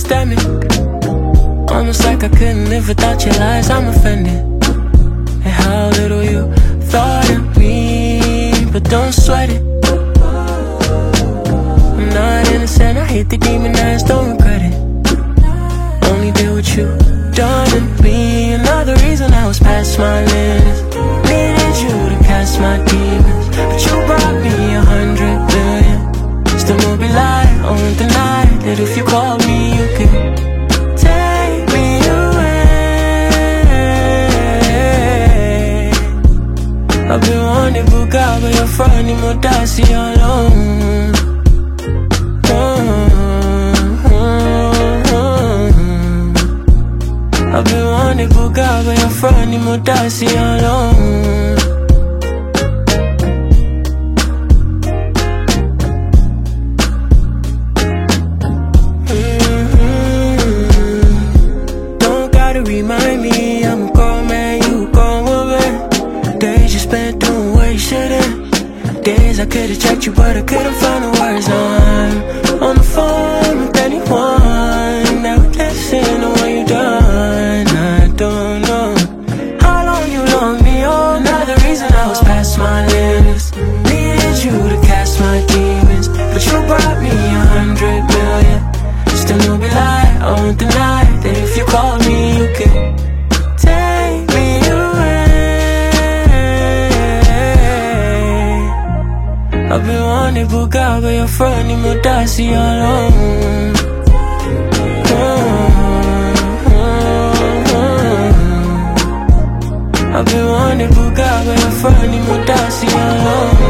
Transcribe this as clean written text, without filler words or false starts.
systemic. Almost like I couldn't live without your lies, I'm offended. And how little you thought of me, but don't sweat it. I'm not innocent, I hate the demonized, don't regret it. Only deal with you, done to me. Another reason I was past my limits. Needed you to cast my demons, but you brought me 100 billion. Still won't be lying, I won't deny that if you called me, you could take me away. I've been wanting to go, but you're front in Modasi alone. I've been wanting to go, but you're front in Modasi alone. Don't gotta remind me, I'm a grown man, you a grown woman. Days you spent doing what you shouldn't. Days I could've checked you, but I couldn't find the words. I'm on the phone with anyone that would listen to what you done. I don't know how long you long me on. Another reason I was past my limits. Needed you to cast my demons, but you brought me 100 million. Still no be lie, I won't deny that if you called me, you could take me away. I've been wanting to go, but you're front in Modasi alone. I've been wanting to go, but you're front in Modasi alone.